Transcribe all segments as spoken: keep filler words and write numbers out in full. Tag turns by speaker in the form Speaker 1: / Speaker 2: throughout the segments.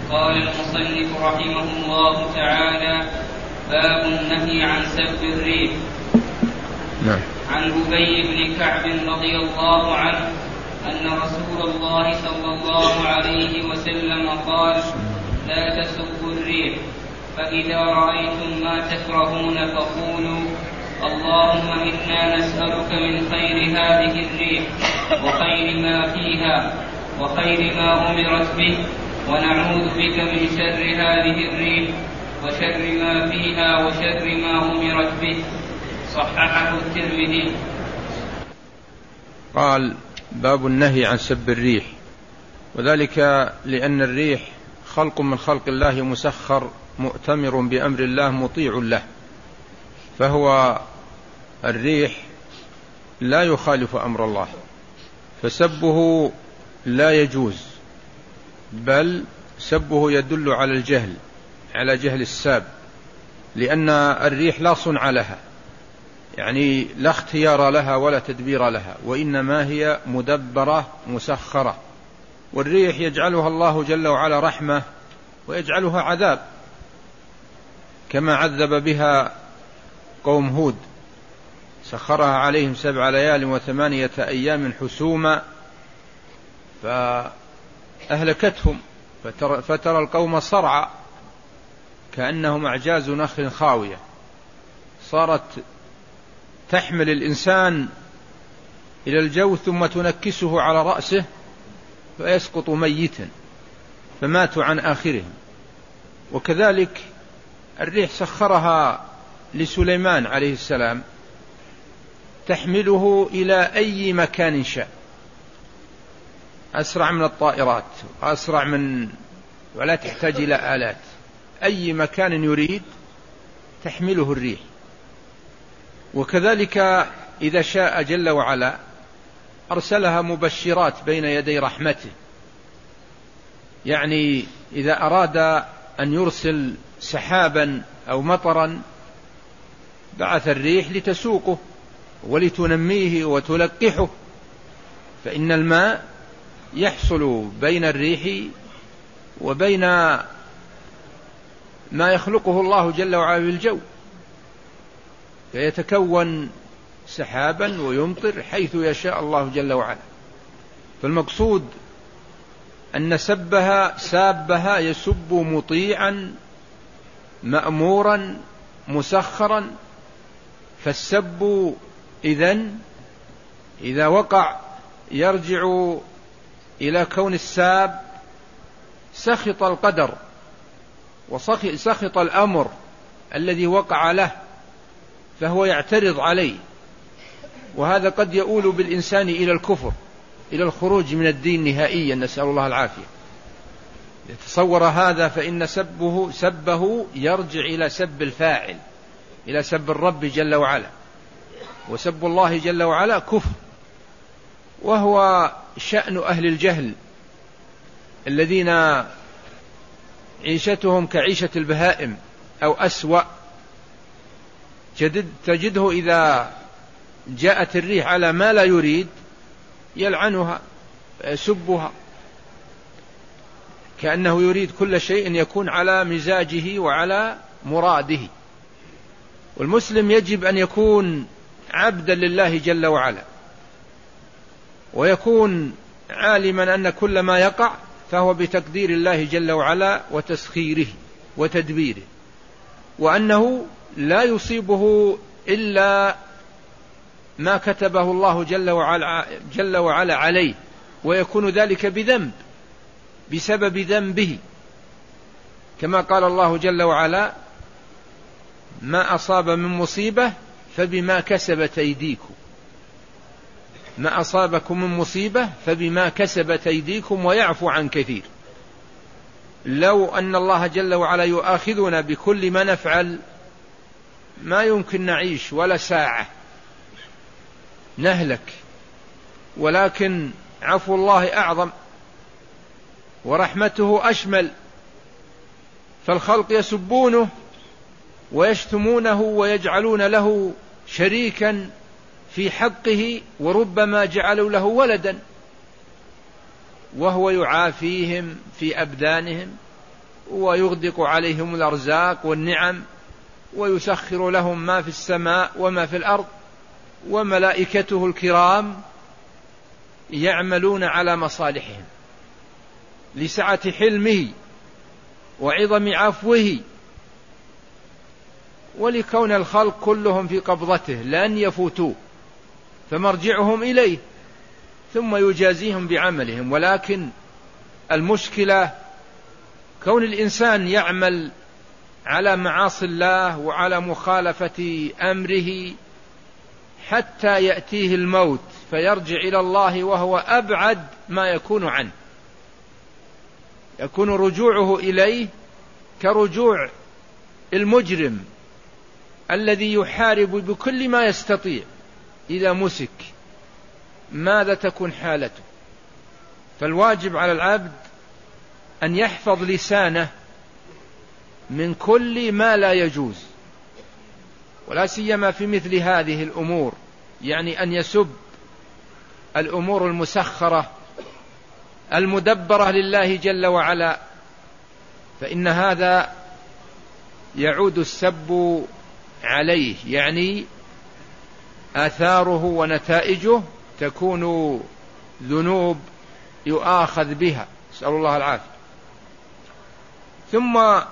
Speaker 1: قال المصنف رحمه الله تعالى: باب النهي عن سب الريح.
Speaker 2: نعم.
Speaker 1: عن أبي بن كعب رضي الله عنه أن رسول الله صلى الله عليه وسلم قال: لا تسبوا الريح، فإذا رأيتم ما تكرهون فقولوا: اللهم إنا نسألك من خير هذه الريح وخير ما فيها وخير ما أمرت به، ونعوذ بك من شر هذه الريح وشر ما فيها وشر ما أمرت به. صححه الترمذي.
Speaker 2: قال: باب النهي عن سب الريح، وذلك لأن الريح خلق من خلق الله مسخر مؤتمر بأمر الله مطيع له، فهو الريح لا يخالف أمر الله، فسبه لا يجوز، بل سبه يدل على الجهل، على جهل الساب، لأن الريح لا صنع لها، يعني لا اختيار لها ولا تدبير لها، وإنما هي مدبرة مسخرة. والريح يجعلها الله جل وعلا رحمة ويجعلها عذاب، كما عذب بها قوم هود: سخرها عليهم سبع ليال وثمانية أيام حسوما فأهلكتهم، فترى, فترى القوم صرعى كأنهم أعجاز نخل خاوية، صارت تحمل الإنسان إلى الجو ثم تنكسه على رأسه فيسقط ميتا، فماتوا عن آخرهم. وكذلك الريح سخرها لسليمان عليه السلام تحمله إلى أي مكان شاء، أسرع من الطائرات وأسرع من، ولا تحتاج إلى آلات، أي مكان يريد تحمله الريح. وكذلك إذا شاء جل وعلا أرسلها مبشرات بين يدي رحمته، يعني إذا أراد أن يرسل سحابا أو مطرا بعث الريح لتسوقه ولتنميه وتلقحه، فإن الماء يحصل بين الريح وبين ما يخلقه الله جل وعلا بالجو، فيتكون سحابا ويمطر حيث يشاء الله جل وعلا. فالمقصود أن سبها سابها يسب مطيعا مأمورا مسخرا، فالسب إذن إذا وقع يرجع إلى كون الساب سخط القدر وسخط الأمر الذي وقع له، فهو يعترض عليه، وهذا قد يؤول بالإنسان إلى الكفر، إلى الخروج من الدين نهائيا، نسأل الله العافية. يتصور هذا فإن سبه, سبه يرجع إلى سب الفاعل، إلى سب الرب جل وعلا، وسب الله جل وعلا كفر، وهو شأن أهل الجهل الذين عيشتهم كعيشة البهائم أو أسوأ. تجده إذا جاءت الريح على ما لا يريد يلعنها يسبها، كأنه يريد كل شيء يكون على مزاجه وعلى مراده. والمسلم يجب أن يكون عبدا لله جل وعلا، ويكون عالما أن كل ما يقع فهو بتقدير الله جل وعلا وتسخيره وتدبيره، وأنه لا يصيبه إلا ما كتبه الله جل وعلا, جل وعلا عليه، ويكون ذلك بذنب، بسبب ذنبه، كما قال الله جل وعلا: ما أصاب من مصيبة فبما كسبت أيديكم، ما أصابكم من مصيبة فبما كسبت أيديكم ويعفو عن كثير. لو أن الله جل وعلا يؤاخذنا بكل ما نفعل ما يمكن نعيش ولا ساعة، نهلك، ولكن عفو الله أعظم ورحمته أشمل، فالخلق يسبونه ويشتمونه ويجعلون له شريكا في حقه، وربما جعلوا له ولدا، وهو يعافيهم في أبدانهم ويغدق عليهم الأرزاق والنعم، ويسخر لهم ما في السماء وما في الأرض، وملائكته الكرام يعملون على مصالحهم لسعة حلمه وعظم عفوه، ولكون الخلق كلهم في قبضته لن يفوتوه، فمرجعهم إليه ثم يجازيهم بعملهم. ولكن المشكلة كون الإنسان يعمل على معاصي الله وعلى مخالفة أمره حتى يأتيه الموت فيرجع إلى الله وهو أبعد ما يكون عنه، يكون رجوعه إليه كرجوع المجرم الذي يحارب بكل ما يستطيع إذا مسك، ماذا تكون حالته؟ فالواجب على العبد أن يحفظ لسانه من كل ما لا يجوز، ولا سيما في مثل هذه الأمور، يعني أن يسب الأمور المسخرة المدبرة لله جل وعلا، فإن هذا يعود السب عليه، يعني آثاره ونتائجه تكون ذنوب يؤاخذ بها، نسأل الله العافية. ثم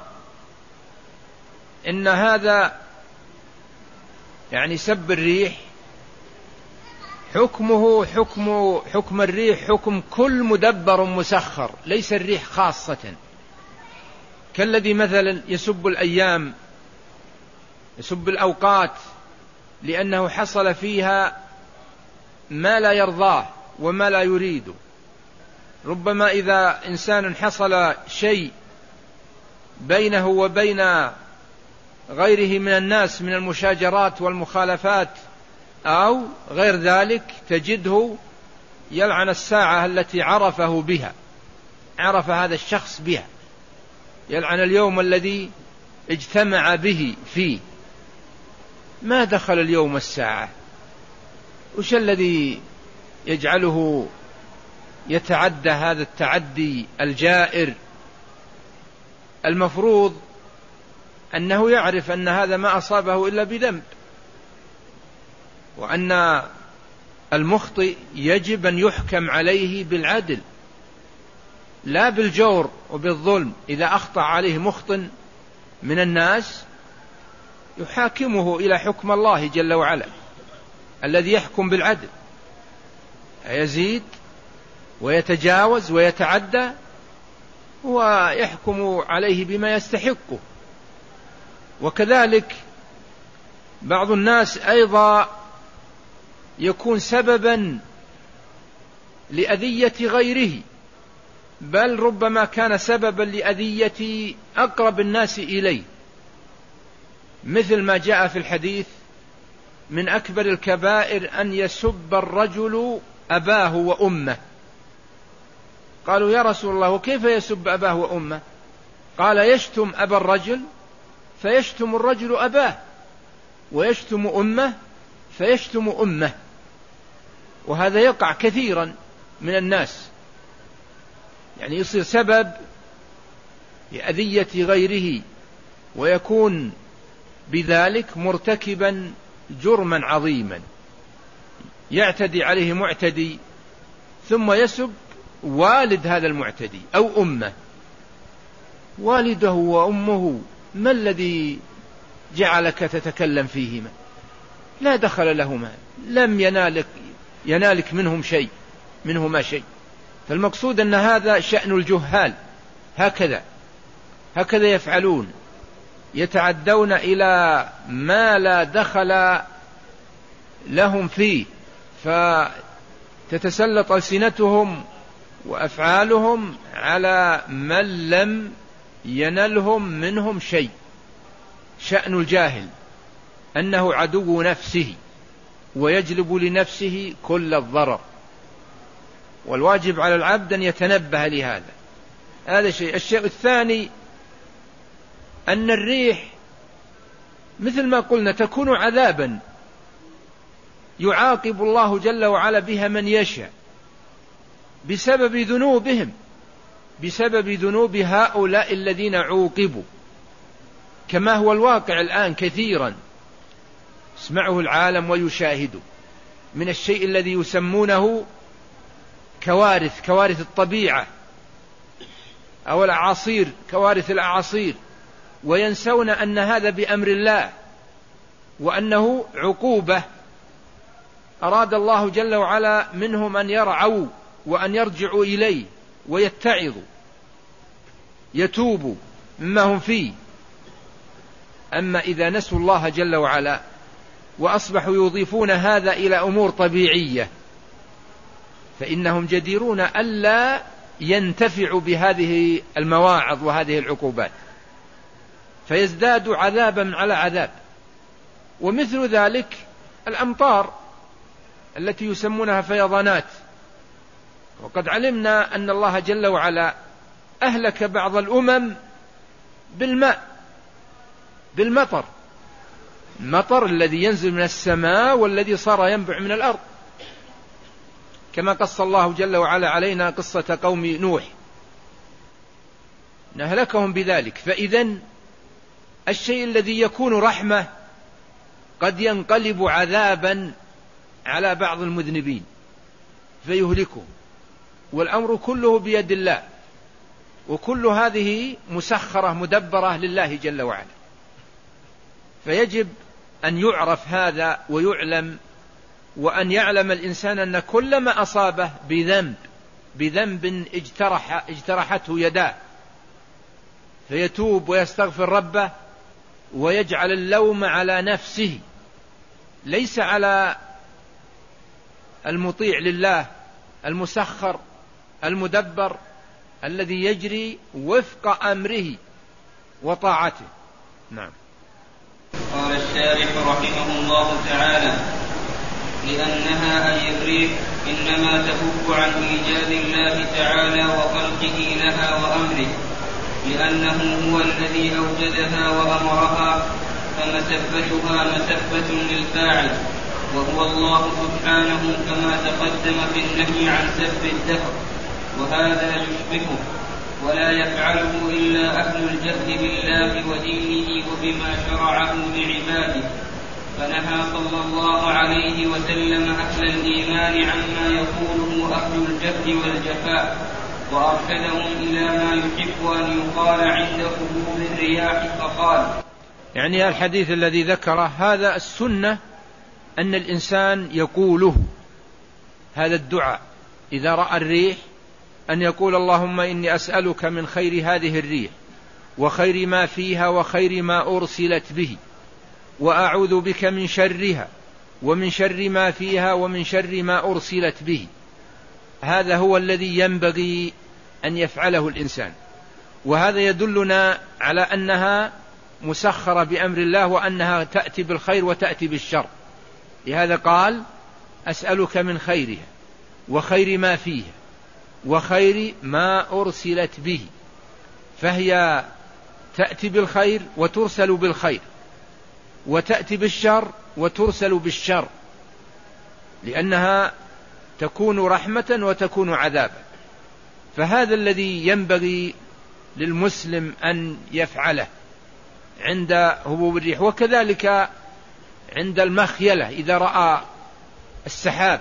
Speaker 2: إن هذا يعني سب الريح حكمه حكم حكم الريح حكم كل مدبر مسخر، ليس الريح خاصة، كالذي مثلا يسب الأيام، يسب الأوقات لأنه حصل فيها ما لا يرضاه وما لا يريده. ربما إذا إنسان حصل شيء بينه وبين غيره من الناس من المشاجرات والمخالفات أو غير ذلك، تجده يلعن الساعة التي عرفه بها، عرف هذا الشخص بها، يلعن اليوم الذي اجتمع به فيه. ما دخل اليوم الساعة؟ وش الذي يجعله يتعدى هذا التعدي الجائر؟ المفروض أنه يعرف أن هذا ما أصابه إلا بذنب، وأن المخطئ يجب أن يحكم عليه بالعدل لا بالجور وبالظلم. إذا أخطأ عليه مخطئ من الناس يحاكمه إلى حكم الله جل وعلا الذي يحكم بالعدل، يزيد ويتجاوز ويتعدى ويحكم عليه بما يستحقه. وكذلك بعض الناس أيضا يكون سببا لأذية غيره، بل ربما كان سببا لأذية أقرب الناس إليه، مثل ما جاء في الحديث: من أكبر الكبائر أن يسب الرجل أباه وأمه. قالوا: يا رسول الله، وكيف يسب أباه وأمه؟ قال: يشتم أبا الرجل فيشتم الرجل أباه، ويشتم أمه فيشتم أمه. وهذا يقع كثيرا من الناس، يعني يصير سبب لأذية غيره، ويكون بذلك مرتكبا جرما عظيما، يعتدي عليه معتدي ثم يسب والد هذا المعتدي أو أمه. والده وأمه ما الذي جعلك تتكلم فيهما؟ لا دخل لهما، لم ينالك, ينالك منهم شيء منهما شيء. فالمقصود أن هذا شأن الجهال، هكذا هكذا يفعلون، يتعدون إلى ما لا دخل لهم فيه، فتتسلط ألسنتهم وأفعالهم على من لم ينلهم منهم شيء. شأن الجاهل أنه عدو نفسه ويجلب لنفسه كل الضرر، والواجب على العبد أن يتنبه لهذا. هذا شيء. الشيء الثاني أن الريح مثل ما قلنا تكون عذابا يعاقب الله جل وعلا بها من يشاء بسبب ذنوبهم، بسبب ذنوب هؤلاء الذين عوقبوا، كما هو الواقع الآن كثيرا يسمعه العالم ويشاهده من الشيء الذي يسمونه كوارث كوارث الطبيعة أو الأعاصير، كوارث الأعاصير، وينسون أن هذا بأمر الله وأنه عقوبة أراد الله جل وعلا منهم أن يرعوا وأن يرجعوا إليه ويتعظوا يتوبوا مما هم فيه. أما إذا نسوا الله جل وعلا وأصبحوا يضيفون هذا إلى أمور طبيعية فإنهم جديرون ألا ينتفعوا بهذه المواعظ وهذه العقوبات، فيزداد عذابا على عذاب. ومثل ذلك الأمطار التي يسمونها فيضانات، وقد علمنا أن الله جل وعلا أهلك بعض الأمم بالماء بالمطر، المطر الذي ينزل من السماء والذي صار ينبع من الأرض، كما قص الله جل وعلا علينا قصة قوم نوح نهلكهم بذلك. فإذن الشيء الذي يكون رحمة قد ينقلب عذابا على بعض المذنبين فيهلكهم، والأمر كله بيد الله، وكل هذه مسخرة مدبرة لله جل وعلا. فيجب أن يعرف هذا ويعلم، وأن يعلم الإنسان أن كل ما أصابه بذنب بذنب اجترح اجترحته يداه فيتوب ويستغفر ربه ويجعل اللوم على نفسه ليس على المطيع لله المسخر المدبر الذي يجري وفق أمره وطاعته. نعم.
Speaker 1: قال الشارح رحمه الله تعالى: لأنها أي الريح إنما تفك عن إيجاد الله تعالى وخلقه لها وأمره، لأنه هو الذي أوجدها وأمرها، فمسبتها مسبة للفاعل وهو الله سبحانه كما تقدم في النهي عن سب الدهر، وهذا يشبهه ولا يفعله إلا أهل الجهل بالله ودينه وبما شرعه لعباده. فنهى صلى الله عليه وسلم أهل الإيمان عما يقوله أهل الجهل والجفاء، وأرشدهم إلى ما يحب أن يقال عند خروج الرياح فقال.
Speaker 2: يعني الحديث الذي ذكره هذا السنة أن الإنسان يقوله هذا الدعاء إذا رأى الريح، أن يقول: اللهم إني أسألك من خير هذه الريح وخير ما فيها وخير ما أرسلت به، وأعوذ بك من شرها ومن شر ما فيها ومن شر ما أرسلت به. هذا هو الذي ينبغي أن يفعله الإنسان، وهذا يدلنا على أنها مسخرة بأمر الله وأنها تأتي بالخير وتأتي بالشر. لهذا قال: أسألك من خيرها وخير ما فيها وخير ما أرسلت به، فهي تأتي بالخير وترسل بالخير، وتأتي بالشر وترسل بالشر، لأنها تكون رحمة وتكون عذابا. فهذا الذي ينبغي للمسلم أن يفعله عند هبوب الريح، وكذلك عند المخيلة إذا رأى السحاب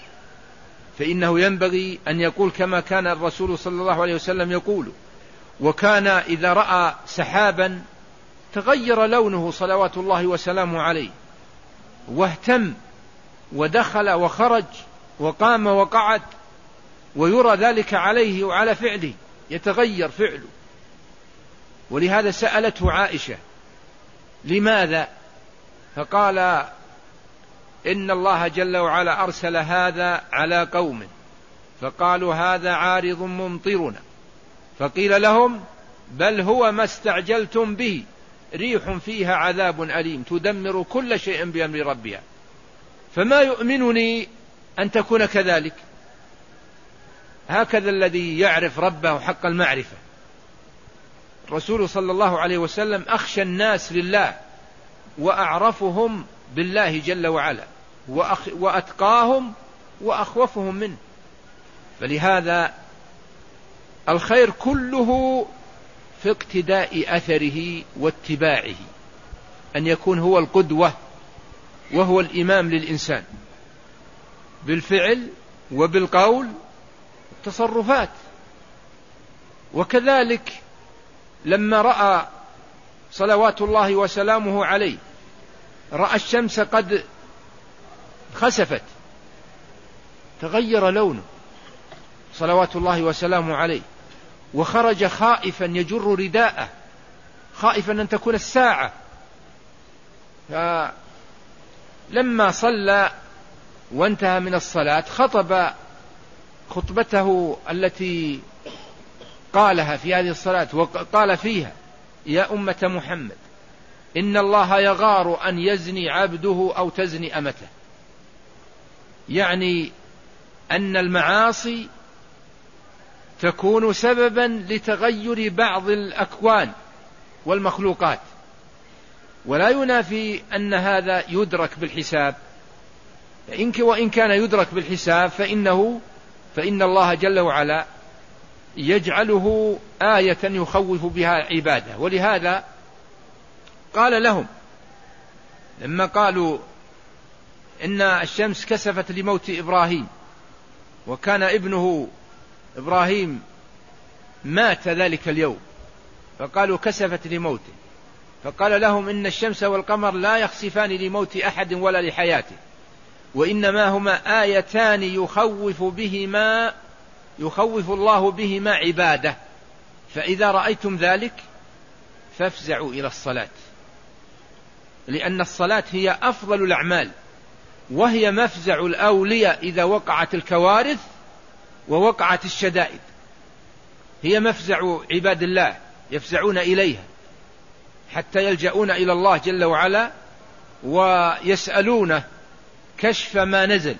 Speaker 2: فإنه ينبغي أن يقول كما كان الرسول صلى الله عليه وسلم يقول: وكان إذا رأى سحابا تغير لونه صلوات الله وسلامه عليه، واهتم ودخل وخرج وقام وقعد، ويرى ذلك عليه وعلى فعله، يتغير فعله. ولهذا سألته عائشة: لماذا؟ فقال: إن الله جل وعلا أرسل هذا على قوم فقالوا هذا عارض ممطرنا، فقيل لهم: بل هو ما استعجلتم به، ريح فيها عذاب أليم تدمر كل شيء بأمر ربها. فما يؤمنني أن تكون كذلك. هكذا الذي يعرف ربه حق المعرفة. الرسول صلى الله عليه وسلم أخشى الناس لله وأعرفهم بالله جل وعلا، وأتقاهم وأخوفهم منه. فلهذا الخير كله في اقتداء أثره واتباعه، أن يكون هو القدوة وهو الإمام للإنسان بالفعل وبالقول والتصرفات. وكذلك لما رأى صلوات الله وسلامه عليه رأى الشمس قد خسفت تغير لونه صلوات الله وسلامه عليه، وخرج خائفا يجر رداءه خائفا أن تكون الساعة. فلما صلى وانتهى من الصلاة خطب خطبته التي قالها في هذه الصلاة، وقال فيها: يا أمة محمد، إن الله يغار أن يزني عبده أو تزني أمته. يعني أن المعاصي تكون سببا لتغير بعض الأكوان والمخلوقات، ولا ينافي أن هذا يدرك بالحساب، إنك وإن كان يدرك بالحساب فإنه فإن الله جل وعلا يجعله آية يخوف بها عباده. ولهذا قال لهم لما قالوا إن الشمس كسفت لموت إبراهيم، وكان ابنه إبراهيم مات ذلك اليوم، فقالوا كسفت لموته، فقال لهم إن الشمس والقمر لا يخسفان لموت أحد ولا لحياته، وإنما هما آيتان يخوف بهما يخوف الله بهما عباده، فإذا رأيتم ذلك فافزعوا إلى الصلاة، لأن الصلاة هي أفضل الأعمال، وهي مفزع الأولياء إذا وقعت الكوارث ووقعت الشدائد، هي مفزع عباد الله يفزعون إليها حتى يلجؤون إلى الله جل وعلا ويسألونه كشف ما نزل.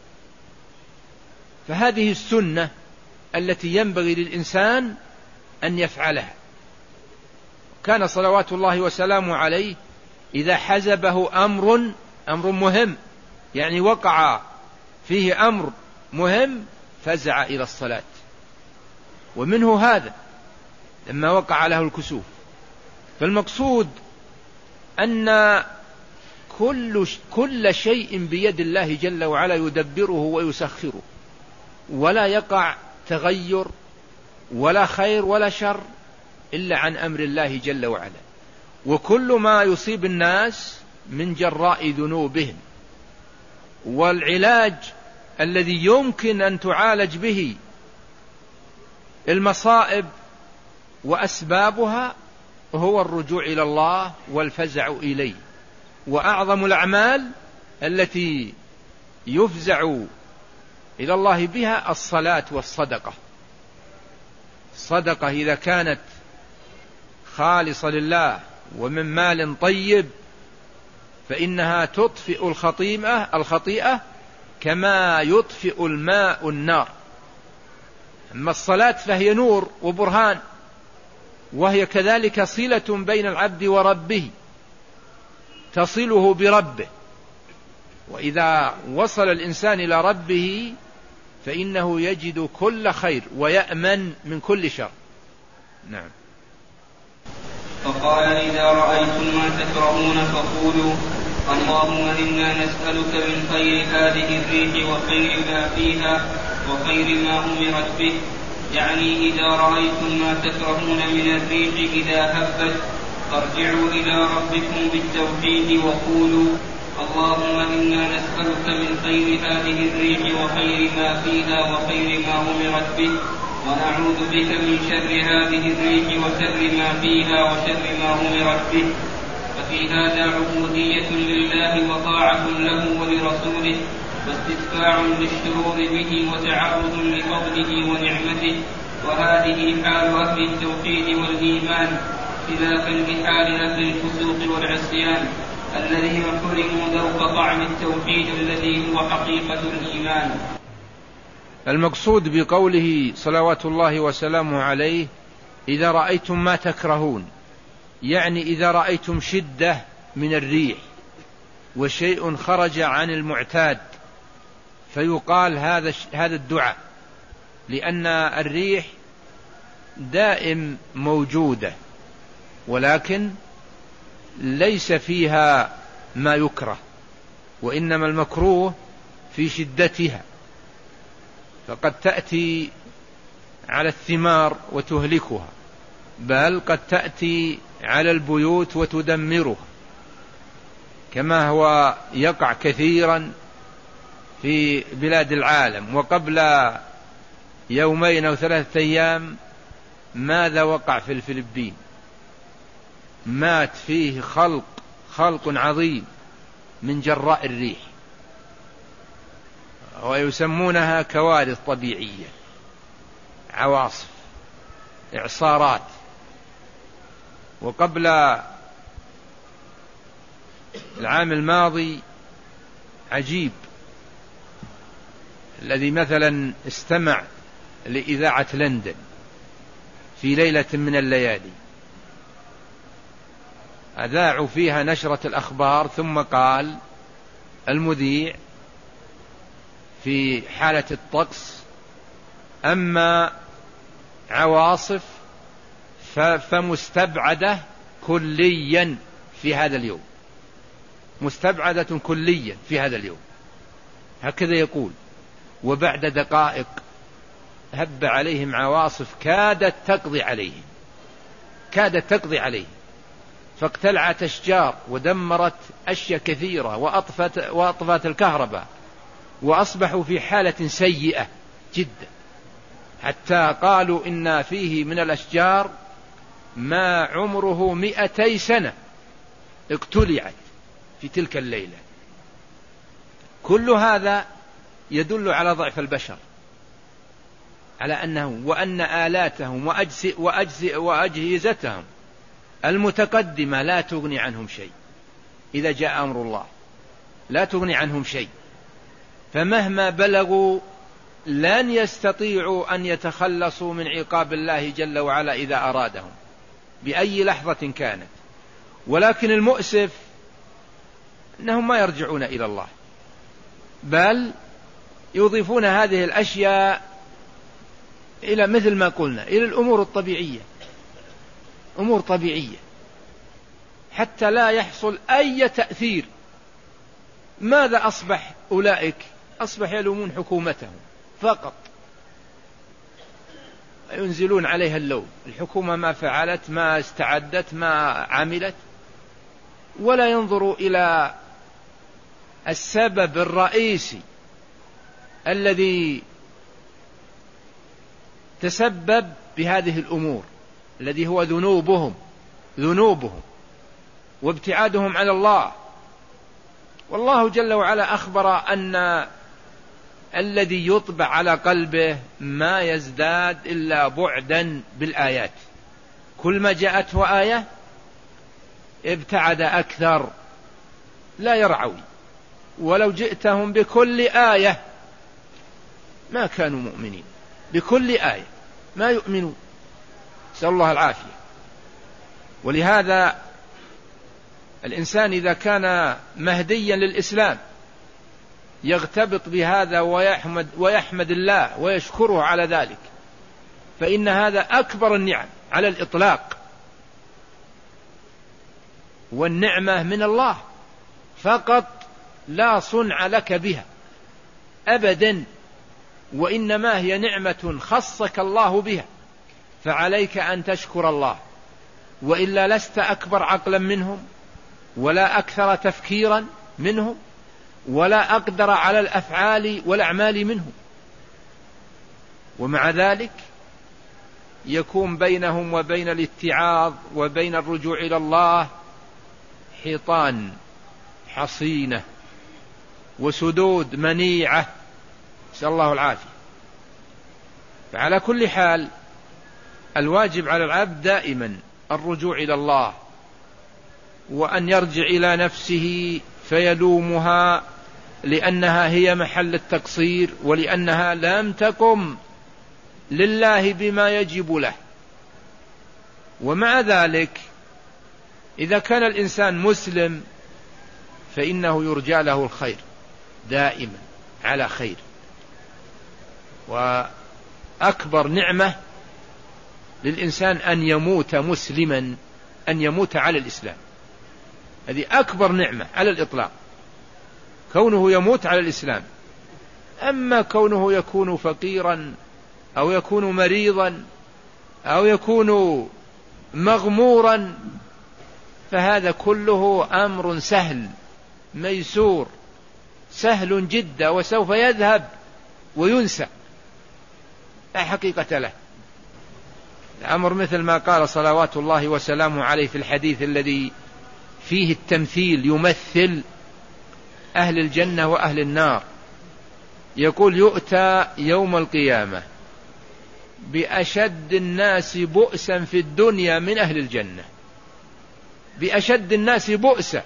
Speaker 2: فهذه السنة التي ينبغي للإنسان أن يفعلها. كان صلوات الله وسلامه عليه إذا حزبه أمر أمر مهم، يعني وقع فيه أمر مهم، فزع إلى الصلاة. ومنه هذا لما وقع له الكسوف. فالمقصود أن كل كل شيء بيد الله جل وعلا يدبره ويسخره، ولا يقع تغير ولا خير ولا شر إلا عن أمر الله جل وعلا. وكل ما يصيب الناس من جراء ذنوبهم، والعلاج الذي يمكن أن تعالج به المصائب وأسبابها هو الرجوع إلى الله والفزع إليه. وأعظم الأعمال التي يفزع إلى الله بها الصلاة والصدقة. الصدقة إذا كانت خالصة لله ومن مال طيب فإنها تطفئ الخطيئة الخطيئة كما يطفئ الماء النار. أما الصلاة فهي نور وبرهان، وهي كذلك صلة بين العبد وربه، تصله بربه، وإذا وصل الإنسان إلى ربه فإنه يجد كل خير ويأمن من كل شر. نعم.
Speaker 1: فقال: إذا رأيتم ما تكرهون فقولوا: اللهم إنا نسألك من خير هذه الريح وخير ما فيها وخير ما أمرت به. يعني إذا رأيتم ما تكرهون من الريح إذا هبت فارجعوا إلى ربكم بالتوحيد وقولوا: اللهم إنا نسألك من خير هذه الريح وخير ما فيها وخير ما أمرت به، ونعوذ بك من شر هذه الريح وشر ما فيها وشر ما أمرت به. ففي هذا عبودية لله وطاعة له ولرسوله، واستدفاع للشرور به وتعرض لفضله ونعمته. وهذه حال أهل التوحيد والإيمان، خلافا لحال أهل الفسوق والعصيان الذين حرموا ذوق طعم التوحيد الذي هو حقيقة الإيمان.
Speaker 2: المقصود بقوله صلوات الله وسلامه عليه: إذا رأيتم ما تكرهون، يعني إذا رأيتم شدة من الريح وشيء خرج عن المعتاد فيقال هذا هذا الدعاء، لأن الريح دائم موجودة، ولكن ليس فيها ما يكره، وإنما المكروه في شدتها، فقد تأتي على الثمار وتهلكها، بل قد تأتي على البيوت وتدمرها، كما هو يقع كثيرا في بلاد العالم. وقبل يومين أو ثلاثة أيام ماذا وقع في الفلبين؟ مات فيه خلق خلق عظيم من جراء الريح، ويسمونها كوارث طبيعية، عواصف، إعصارات. وقبل العام الماضي عجيب، الذي مثلا استمع لإذاعة لندن في ليلة من الليالي، أذاعوا فيها نشرة الأخبار، ثم قال المذيع في حالة الطقس: أما عواصف فمستبعدة كليا في هذا اليوم، مستبعدة كليا في هذا اليوم، هكذا يقول. وبعد دقائق هب عليهم عواصف كادت تقضي عليهم، كادت تقضي عليهم، فاقتلعت أشجار ودمرت أشياء كثيرة وأطفت, وأطفت الكهرباء، وأصبحوا في حالة سيئة جدا، حتى قالوا إن فيه من الأشجار ما عمره مئتي سنة اقتلعت في تلك الليلة. كل هذا يدل على ضعف البشر، على أنه وأن آلاتهم وأجهزتهم المتقدمة لا تغني عنهم شيء، إذا جاء أمر الله لا تغني عنهم شيء، فمهما بلغوا لن يستطيعوا أن يتخلصوا من عقاب الله جل وعلا إذا أرادهم بأي لحظة كانت. ولكن المؤسف أنهم ما يرجعون إلى الله، بل يضيفون هذه الأشياء إلى مثل ما قلنا إلى الأمور الطبيعية، أمور طبيعية، حتى لا يحصل أي تأثير. ماذا أصبح أولئك؟ أصبح يلومون حكومتهم فقط، ينزلون عليها اللوم، الحكومة ما فعلت، ما استعدت، ما عملت، ولا ينظروا إلى السبب الرئيسي الذي تسبب بهذه الأمور، الذي هو ذنوبهم ذنوبهم وابتعادهم عن الله. والله جل وعلا أخبر أن الذي يطبع على قلبه ما يزداد إلا بعدا بالآيات، كل ما جاءته آية ابتعد أكثر، لا يرعوي، ولو جئتهم بكل آية ما كانوا مؤمنين، بكل آية ما يؤمنون، نسأل الله العافية. ولهذا الإنسان إذا كان مهديا للإسلام يغتبط بهذا ويحمد, ويحمد الله ويشكره على ذلك، فإن هذا أكبر النعم على الإطلاق، والنعمة من الله فقط، لا صنع لك بها أبدا، وإنما هي نعمة خصك الله بها، فعليك أن تشكر الله، وإلا لست أكبر عقلا منهم، ولا أكثر تفكيرا منهم، ولا أقدر على الأفعال والأعمال منهم. ومع ذلك يكون بينهم وبين الاتعاظ وبين الرجوع إلى الله حيطان حصينة وسدود منيعة، نسأل الله العافية. فعلى كل حال الواجب على العبد دائما الرجوع إلى الله، وأن يرجع إلى نفسه فيلومها لأنها هي محل التقصير، ولأنها لم تقم لله بما يجب له. ومع ذلك إذا كان الإنسان مسلم فإنه يرجى له الخير دائما على خير. وأكبر نعمة للإنسان أن يموت مسلما، أن يموت على الإسلام، هذه أكبر نعمة على الإطلاق، كونه يموت على الإسلام. أما كونه يكون فقيرا أو يكون مريضا أو يكون مغمورا فهذا كله أمر سهل ميسور سهل جدا، وسوف يذهب وينسى، لا حقيقة له. الأمر مثل ما قال صلوات الله وسلامه عليه في الحديث الذي فيه التمثيل، يمثل أهل الجنة وأهل النار، يقول: يؤتى يوم القيامة بأشد الناس بؤسا في الدنيا من أهل الجنة، بأشد الناس بؤسا،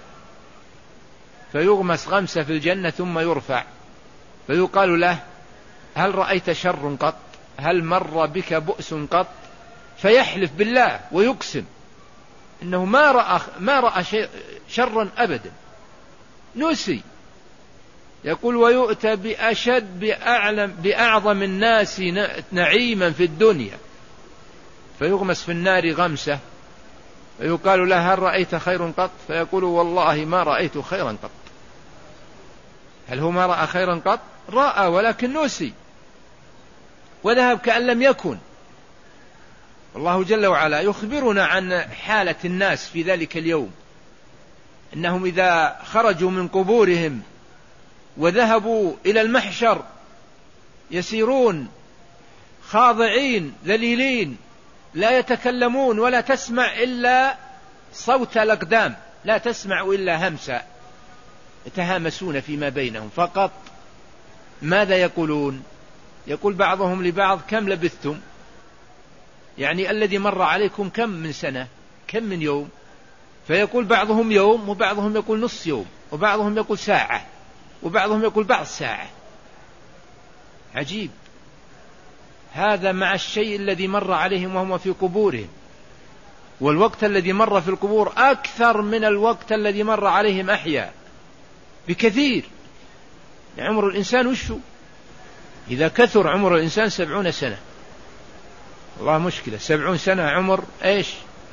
Speaker 2: فيغمس غمسة في الجنة ثم يرفع فيقال له: هل رأيت شر قط؟ هل مر بك بؤس قط؟ فيحلف بالله ويقسم إنه ما رأى, ما رأى شرا أبدا، نسي. يقول: ويؤتى بأشد بأعلم بأعظم الناس نعيما في الدنيا فيغمس في النار غمسة فيقال له: هل رأيت خير قط؟ فيقول: والله ما رأيت خيرا قط. هل هو ما رأى خيرا قط؟ رأى ولكن نسي وذهب كأن لم يكن. الله جل وعلا يخبرنا عن حالة الناس في ذلك اليوم، إنهم إذا خرجوا من قبورهم وذهبوا إلى المحشر يسيرون خاضعين ذليلين، لا يتكلمون ولا تسمع إلا صوت الأقدام، لا تسمع إلا همسا، يتهامسون فيما بينهم فقط. ماذا يقولون؟ يقول بعضهم لبعض: كم لبثتم؟ يعني الذي مر عليكم كم من سنة، كم من يوم؟ فيقول بعضهم يوم، وبعضهم يقول نص يوم، وبعضهم يقول ساعة، وبعضهم يقول بعض ساعة. عجيب، هذا مع الشيء الذي مر عليهم وهم في قبورهم، والوقت الذي مر في القبور أكثر من الوقت الذي مر عليهم أحياء بكثير. عمر الإنسان وشو؟ إذا كثر عمر الإنسان سبعون سنة، والله مشكلة، سبعون سنة عمر إيش؟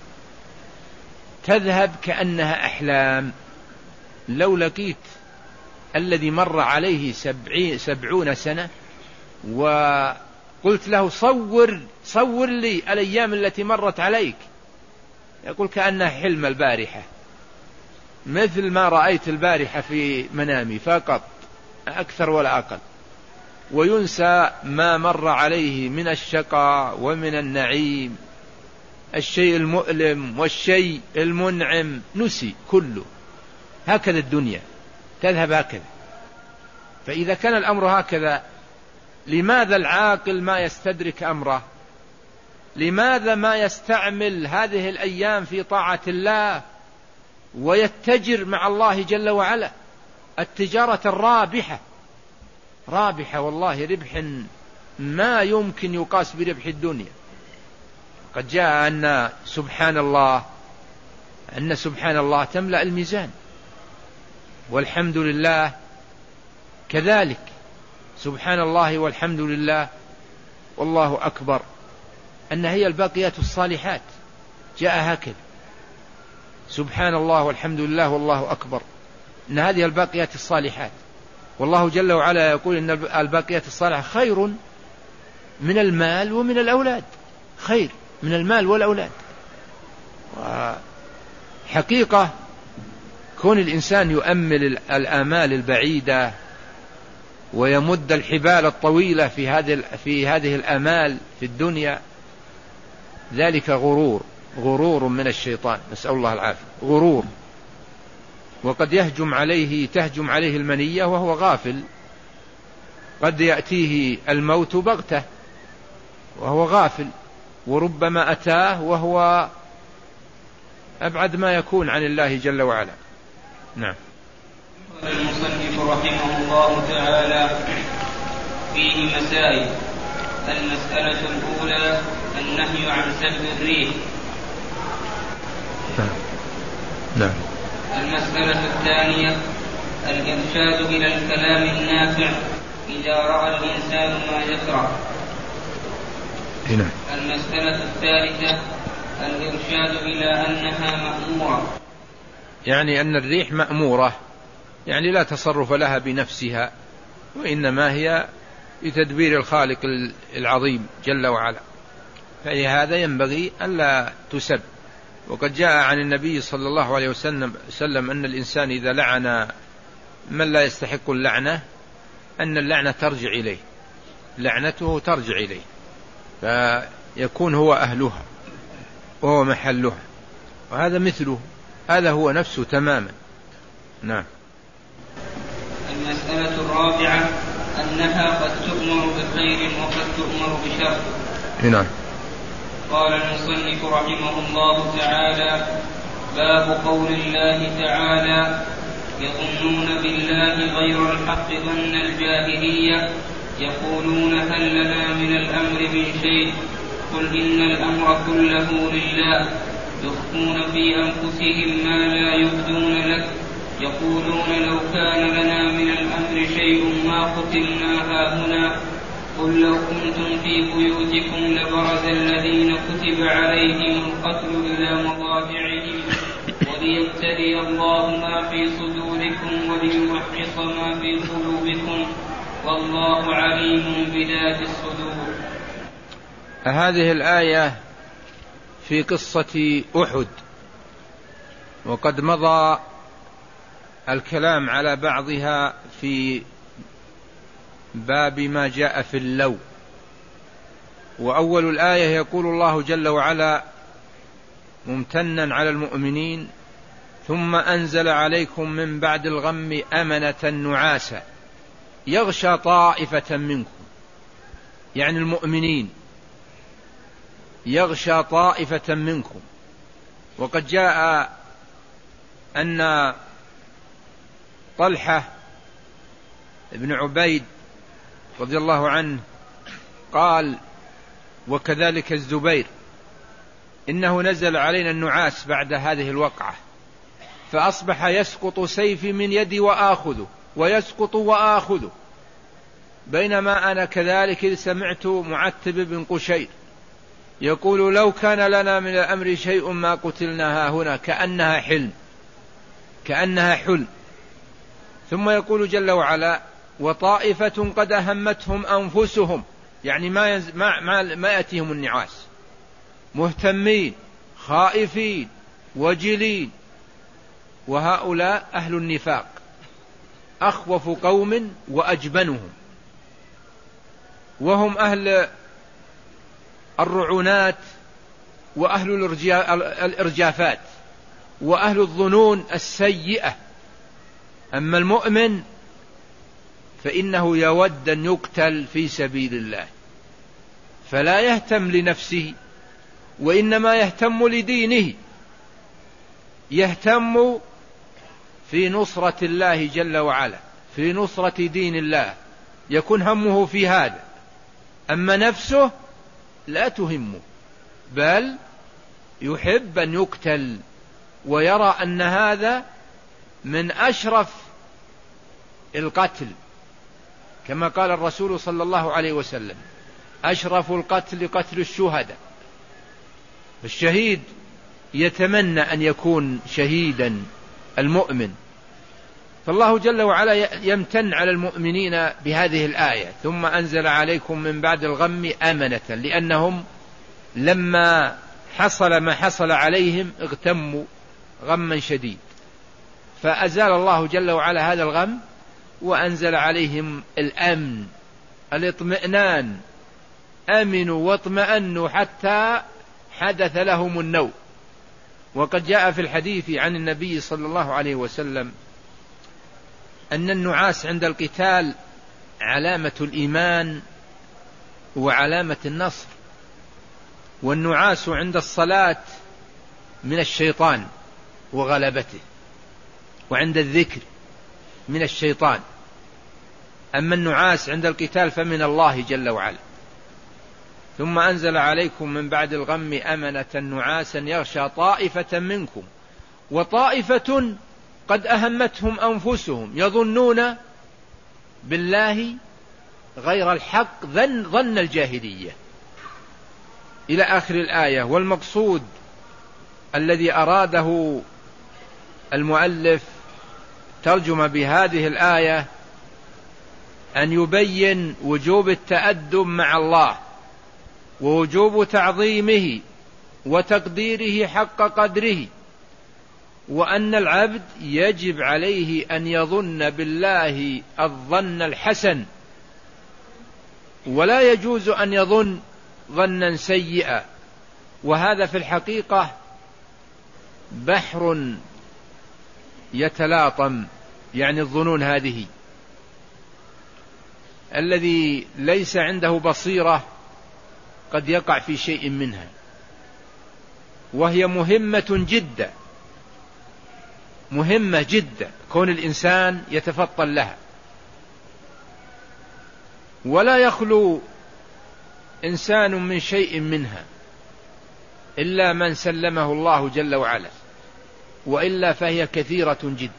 Speaker 2: تذهب كأنها أحلام. لو لقيت الذي مر عليه سبعين سبعون سنة وقلت له: صور صور لي الأيام التي مرت عليك، يقول: كأنها حلم البارحة، مثل ما رأيت البارحة في منامي فقط، أكثر ولا أقل. وينسى ما مر عليه من الشقاء ومن النعيم، الشيء المؤلم والشيء المنعم نسي كله. هكذا الدنيا تذهب هكذا. فإذا كان الأمر هكذا، لماذا العاقل ما يستدرك أمره؟ لماذا ما يستعمل هذه الأيام في طاعة الله ويتجر مع الله جل وعلا التجارة الرابحة؟ رابحة والله، ربح ما يمكن يقاس بربح الدنيا. قد جاء أن سبحان الله أن سبحان الله تملأ الميزان، والحمد لله كذلك، سبحان الله والحمد لله والله أكبر، أن هي الباقيات الصالحات. جاء هكذا: سبحان الله والحمد لله والله أكبر، أن هذه الباقيات الصالحات. والله جل وعلا يقول إن الباقيات الصالحة خير من المال ومن الأولاد، خير من المال والأولاد. وحقيقة كون الإنسان يؤمل الآمال البعيدة ويمد الحبال الطويلة في هذه في هذه الآمال في الدنيا، ذلك غرور غرور من الشيطان، نسأل الله العافية، غرور. وقد يهجم عليه تهجم عليه المنية وهو غافل، قد يأتيه الموت بغتة وهو غافل، وربما أتاه وهو أبعد ما يكون عن الله جل وعلا. نعم.
Speaker 1: المصنف رحمه الله تعالى فيه مسائل. المسألة الأولى النهي عن سب الريح.
Speaker 2: نعم.
Speaker 1: المسألة الثانية الإرشاد إلى الكلام النافع إذا رأى الإنسان ما يكره.
Speaker 2: هنا.
Speaker 1: المسألة الثالثة الإرشاد إلى أنها مأمورة،
Speaker 2: يعني أن الريح مأمورة، يعني لا تصرف لها بنفسها، وإنما هي بتدبير الخالق العظيم جل وعلا، فلهذا ينبغي ألا تسب. وقد جاء عن النبي صلى الله عليه وسلم أن الإنسان إذا لعن من لا يستحق اللعنة أن اللعنة ترجع إليه، لعنته ترجع إليه، فيكون هو أهلها وهو محلها، وهذا مثله، هذا هو نفسه تماما. نعم.
Speaker 1: المسألة الرابعة أنها قد تؤمر بخير وقد تؤمر بشر.
Speaker 2: نعم.
Speaker 1: قال المصنف رحمه الله تعالى: باب قول الله تعالى: يظنون بالله غير الحق ظن الجاهلية يقولون هل لنا من الأمر من شيء قل إن الأمر كله لله يخفون في أنفسهم ما لا يبدون لك يقولون لو كان لنا من الأمر شيء ما قتلنا هاهنا قل لو كنتم في بيوتكم لبرز الذين كتب عليهم القتل إلى مضاجعهم وليبتلي الله ما في صدوركم وليمحص ما في قلوبكم والله عليم بذات الصدور.
Speaker 2: هذه الآية في قصة أحد، وقد مضى الكلام على بعضها في باب ما جاء في اللو. وأول الآية يقول الله جل وعلا ممتنا على المؤمنين: ثم أنزل عليكم من بعد الغم أمنة نعاسا يغشى طائفة منكم، يعني المؤمنين، يغشى طائفة منكم. وقد جاء أن طلحة بن عبيد رضي الله عنه قال، وكذلك الزبير: إنه نزل علينا النعاس بعد هذه الوقعة فأصبح يسقط سيفي من يدي وآخذه ويسقط وآخذه، بينما أنا كذلك إذ سمعت معتب بن قشير يقول لو كان لنا من الأمر شيء ما قتلنا هاهنا، كأنها حلم كأنها حلم. ثم يقول جل وعلا: وطائفة قد أهمتهم أنفسهم، يعني ما, ينز... ما... ما... ما يأتيهم النعاس، مهتمين خائفين وجلين. وهؤلاء أهل النفاق، أخوف قوم وأجبنهم، وهم أهل الرعونات وأهل الإرجافات وأهل الظنون السيئة. أما المؤمن فإنه يود أن يقتل في سبيل الله، فلا يهتم لنفسه وإنما يهتم لدينه، يهتم في نصرة الله جل وعلا، في نصرة دين الله، يكون همه في هذا. أما نفسه لا تهمه، بل يحب أن يقتل ويرى أن هذا من أشرف القتل، كما قال الرسول صلى الله عليه وسلم: أشرف القتل قتل الشهداء. الشهيد يتمنى أن يكون شهيدا المؤمن. فالله جل وعلا يمتن على المؤمنين بهذه الآية: ثم أنزل عليكم من بعد الغم أمنة، لأنهم لما حصل ما حصل عليهم اغتموا غما شديد، فأزال الله جل وعلا هذا الغم وأنزل عليهم الأمن، الاطمئنان، أمنوا واطمأنوا حتى حدث لهم النوم. وقد جاء في الحديث عن النبي صلى الله عليه وسلم أن النعاس عند القتال علامة الإيمان وعلامة النصر، والنعاس عند الصلاة من الشيطان وغلبته، وعند الذكر من الشيطان. أما النعاس عند القتال فمن الله جل وعلا. ثم أنزل عليكم من بعد الغم أمنة نعاسا يغشى طائفة منكم وطائفة قد أهمتهم أنفسهم يظنون بالله غير الحق ظن, ظن الجاهلية. إلى آخر الآية. والمقصود الذي أراده المؤلف ترجم بهذه الآية أن يبين وجوب التأدب مع الله ووجوب تعظيمه وتقديره حق قدره، وأن العبد يجب عليه أن يظن بالله الظن الحسن، ولا يجوز أن يظن ظنا سيئا. وهذا في الحقيقة بحر يتلاطم، يعني الظنون هذه، الذي ليس عنده بصيرة قد يقع في شيء منها، وهي مهمة جدا، مهمة جدا كون الإنسان يتفطن لها. ولا يخلو إنسان من شيء منها إلا من سلمه الله جل وعلا، وإلا فهي كثيرة جدا.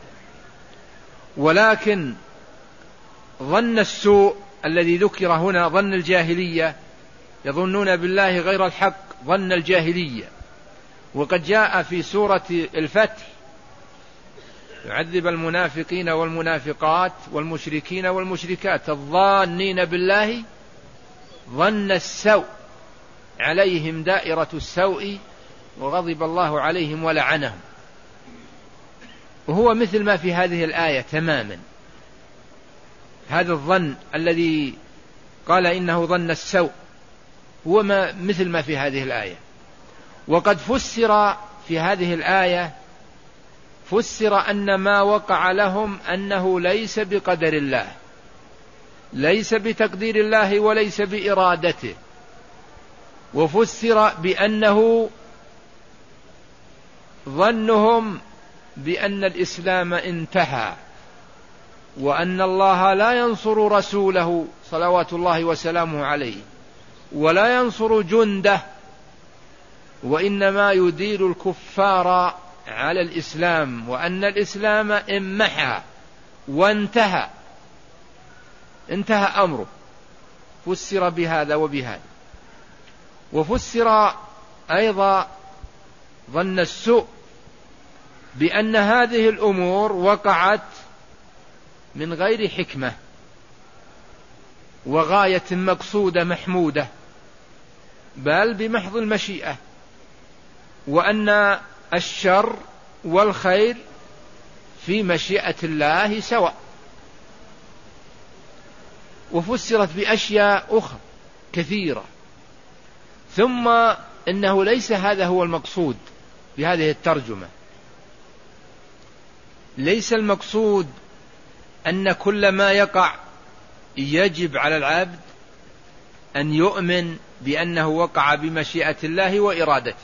Speaker 2: ولكن ظن السوء الذي ذكر هنا ظن الجاهلية، يظنون بالله غير الحق ظن الجاهلية. وقد جاء في سورة الفتح يعذب المنافقين والمنافقات والمشركين والمشركات الظانين بالله ظن السوء عليهم دائرة السوء وغضب الله عليهم ولعنهم. وهو مثل ما في هذه الآية تماما، هذا الظن الذي قال إنه ظن السوء هو ما مثل ما في هذه الآية. وقد فسر في هذه الآية، فسر أن ما وقع لهم أنه ليس بقدر الله، ليس بتقدير الله وليس بإرادته. وفسر بأنه ظنهم بأن الإسلام انتهى، وأن الله لا ينصر رسوله صلوات الله وسلامه عليه، ولا ينصر جنده، وإنما يدير الكفار على الإسلام، وأن الإسلام انمحى وانتهى، انتهى أمره. فسر بهذا وبهذا. وفسر أيضا ظن السوء بأن هذه الأمور وقعت من غير حكمة وغاية مقصودة محمودة، بل بمحض المشيئة، وأن الشر والخير في مشيئة الله سواء. وفسرت بأشياء أخرى كثيرة. ثم إنه ليس هذا هو المقصود بهذه الترجمة. ليس المقصود أن كل ما يقع يجب على العبد أن يؤمن بأنه وقع بمشيئة الله وإرادته،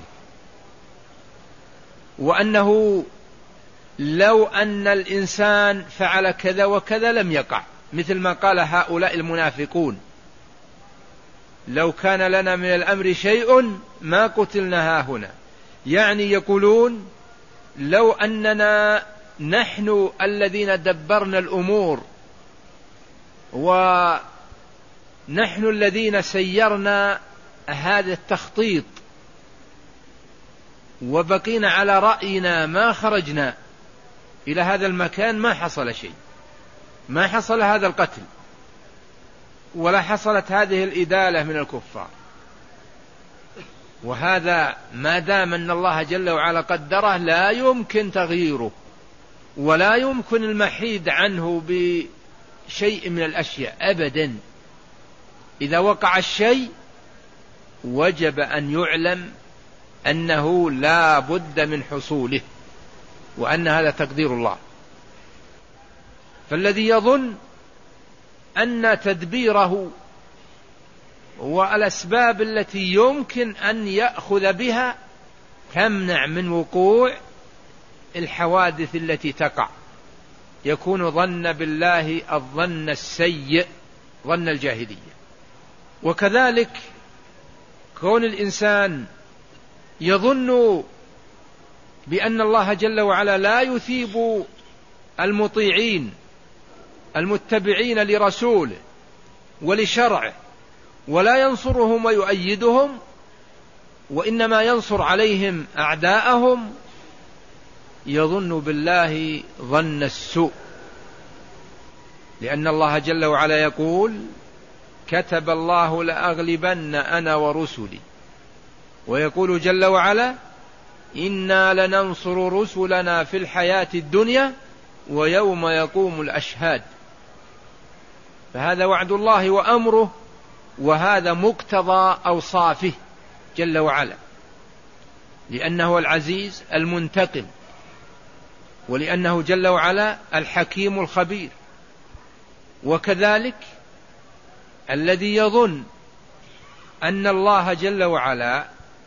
Speaker 2: وأنه لو أن الإنسان فعل كذا وكذا لم يقع، مثل ما قال هؤلاء المنافقون: لو كان لنا من الأمر شيء ما قتلنا هاهنا. يعني يقولون لو أننا نحن الذين دبرنا الأمور ونحن الذين سيرنا هذا التخطيط وبقينا على رأينا ما خرجنا إلى هذا المكان ما حصل شيء، ما حصل هذا القتل ولا حصلت هذه الإدالة من الكفار. وهذا ما دام أن الله جل وعلا قدره لا يمكن تغييره ولا يمكن المحيد عنه بشيء من الأشياء أبدا. إذا وقع الشيء وجب أن يعلم أنه لا بد من حصوله، وأن هذا تقدير الله. فالذي يظن أن تدبيره والأسباب التي يمكن أن يأخذ بها تمنع من وقوع الحوادث التي تقع، يكون ظن بالله الظن السيء، ظن الجاهلية. وكذلك كون الإنسان يظن بأن الله جل وعلا لا المتبعين لرسوله ولشرعه ولا ينصرهم ويؤيدهم، وإنما ينصر عليهم أعداءهم يظن بالله ظن السوء، لأن الله جل وعلا يقول كتب الله لأغلبن أنا ورسلي، ويقول جل وعلا إنا لننصر رسلنا في الحياة الدنيا ويوم يقوم الأشهاد. فهذا وعد الله وأمره، وهذا مقتضى أوصافه جل وعلا، لأنه العزيز المنتقم، ولأنه جل وعلا الحكيم الخبير. وكذلك الذي يظن أن الله جل وعلا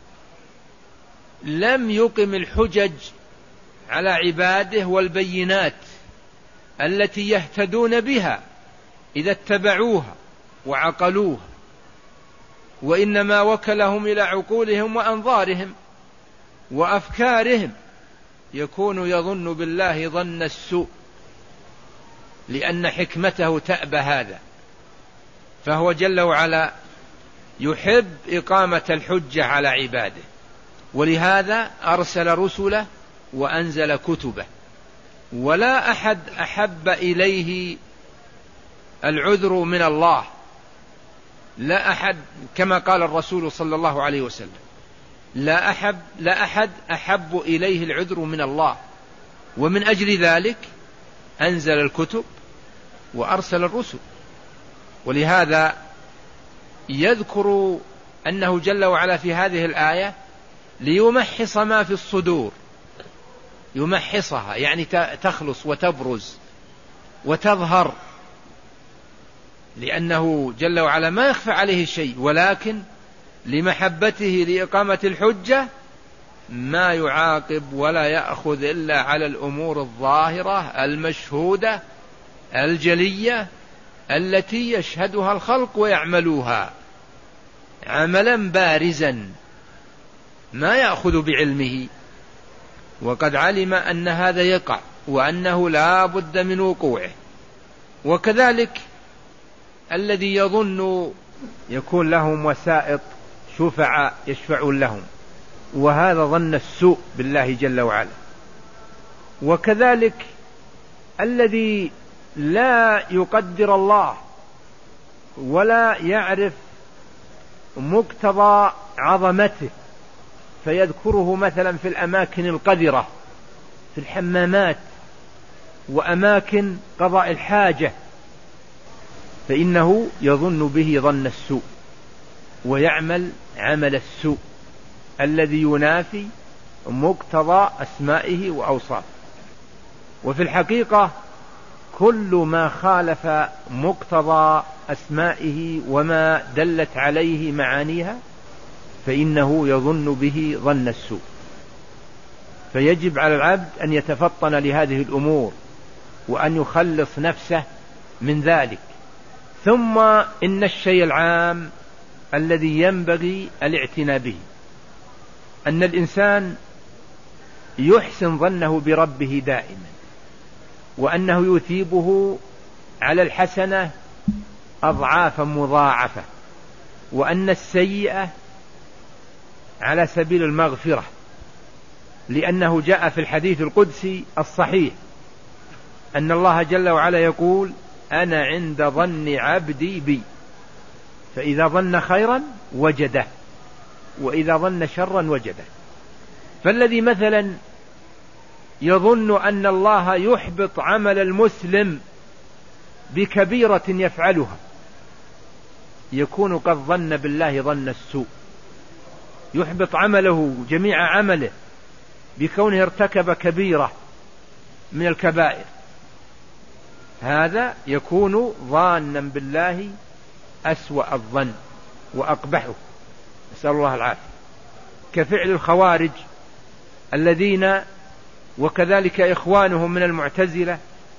Speaker 2: لم يقم الحجج على عباده والبينات التي يهتدون بها إذا اتبعوها وعقلوها، وإنما وكلهم إلى عقولهم وأنظارهم وأفكارهم، يكون يظن بالله ظن السوء، لأن حكمته تأبى هذا. فهو جل وعلا يحب إقامة الحجة على عباده، ولهذا أرسل رسله وأنزل كتبه، ولا أحد أحب إليه العذر من الله، لا أحد، كما قال الرسول صلى الله عليه وسلم لا أحب لا أحد أحب إليه العذر من الله، ومن أجل ذلك أنزل الكتب وأرسل الرسل. ولهذا يذكر أنه جل وعلا في هذه الآية ليمحص ما في الصدور، يمحصها يعني تخلص وتبرز وتظهر، لأنه جل وعلا ما يخفى عليه شيء، ولكن لمحبته لإقامة الحجة ما يعاقب ولا يأخذ إلا على الأمور الظاهرة المشهودة الجلية التي يشهدها الخلق ويعملوها عملا بارزا ما يأخذ بعلمه، وقد علم أن هذا يقع وأنه لا بد من وقوعه. وكذلك الذي يظن يكون لهم وسائط شفعاء يشفعون لهم، وهذا ظن السوء بالله جل وعلا. وكذلك الذي لا يقدر الله ولا يعرف مقتضى عظمته، فيذكره مثلا في الأماكن القذرة، في الحمامات وأماكن قضاء الحاجة، فإنه يظن به ظن السوء ويعمل عمل السوء الذي ينافي مقتضى أسمائه وأوصافه. وفي الحقيقة كل ما خالف مقتضى أسمائه وما دلت عليه معانيها فإنه يظن به ظن السوء. فيجب على العبد أن يتفطن لهذه الأمور وأن يخلص نفسه من ذلك. ثم إن الشيء العام الذي ينبغي الاعتناء به أن الإنسان يحسن ظنه بربه دائما، وأنه يثيبه على الحسنة أضعافا مضاعفة، وأن السيئة على سبيل المغفرة، لأنه جاء في الحديث القدسي الصحيح أن الله جل وعلا يقول أنا عند ظن عبدي بي، فإذا ظن خيرا وجده وإذا ظن شرا وجده. فالذي مثلا يظن أن الله يحبط عمل المسلم بكبيرة يفعلها يكون قد ظن بالله ظن السوء، يحبط عمله جميع عمله بكونه ارتكب كبيرة من الكبائر، هذا يكون ظانا بالله أسوأ الظن وأقبحه، نسأل الله العافية، كفعل الخوارج الذين وكذلك إخوانهم من المعتزلة